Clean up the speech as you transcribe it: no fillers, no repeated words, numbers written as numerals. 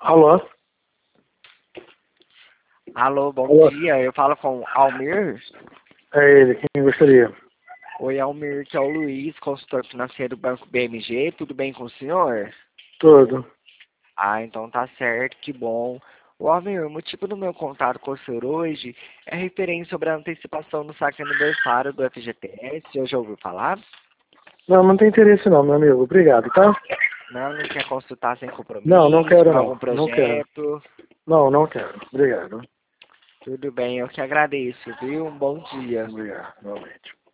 Alô? Alô, bom Alô? dia. Eu falo com Almir. É ele, quem gostaria? Oi, Almir, que é o Luiz, consultor financeiro do Banco BMG. Tudo bem com o senhor? Tudo. Ah, então tá certo, que bom. O Almir, o motivo do meu contato com o senhor hoje é referente sobre a antecipação do saque aniversário do FGTS. Você já ouviu falar? Não, não tem interesse não, meu amigo. Obrigado, tá? Não quer consultar sem Não, não compromisso, quero por não. algum Não quero. projeto? Não, não quero. Obrigado. Tudo bem, eu que agradeço, viu? Um bom dia. Obrigado, realmente.